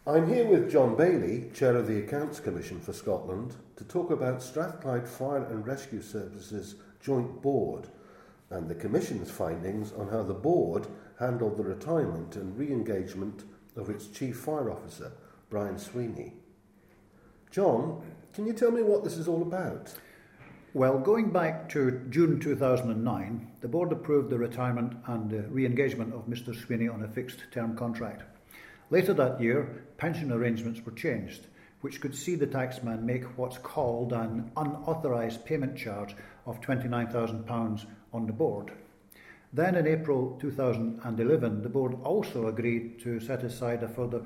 I'm here with John Bailey, Chair of the Accounts Commission for Scotland, to talk about Strathclyde Fire and Rescue Services Joint Board and the Commission's findings on how the board handled the retirement and re-engagement of its Chief Fire Officer, Brian Sweeney. John, can you tell me what this is all about? Well, going back to June 2009, the board approved the retirement and re-engagement of Mr Sweeney on a fixed-term contract. Later that year, pension arrangements were changed, which could see the taxman make what's called an unauthorised payment charge of £29,000 on the board. Then in April 2011, the board also agreed to set aside a further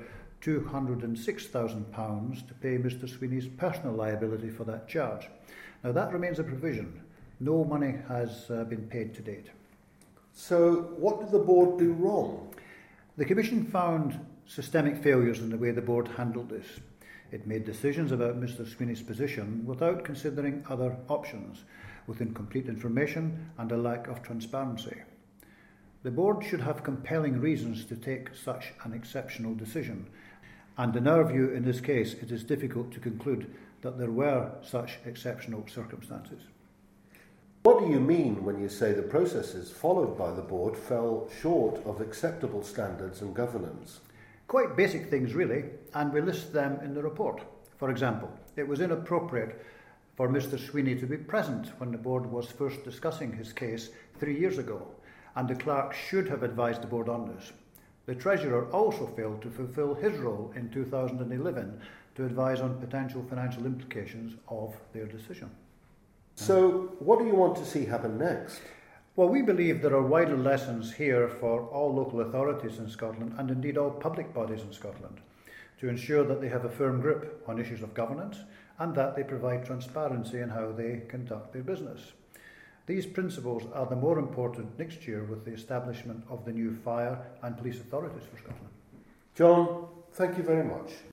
£206,000 to pay Mr Sweeney's personal liability for that charge. Now that remains a provision. No money has been paid to date. So what did the board do wrong? The Commission found systemic failures in the way the board handled this. It made decisions about Mr Sweeney's position without considering other options, with incomplete information and a lack of transparency. The board should have compelling reasons to take such an exceptional decision, and in our view in this case it is difficult to conclude that there were such exceptional circumstances. What do you mean when you say the processes followed by the board fell short of acceptable standards and governance? Quite basic things really, and we list them in the report. For example, it was inappropriate for Mr Sweeney to be present when the board was first discussing his case 3 years ago, and the clerk should have advised the board on this. The Treasurer also failed to fulfil his role in 2011 to advise on potential financial implications of their decision. So, what do you want to see happen next? Well, we believe there are wider lessons here for all local authorities in Scotland and indeed all public bodies in Scotland to ensure that they have a firm grip on issues of governance and that they provide transparency in how they conduct their business. These principles are the more important next year with the establishment of the new fire and police authorities for Scotland. John, thank you very much.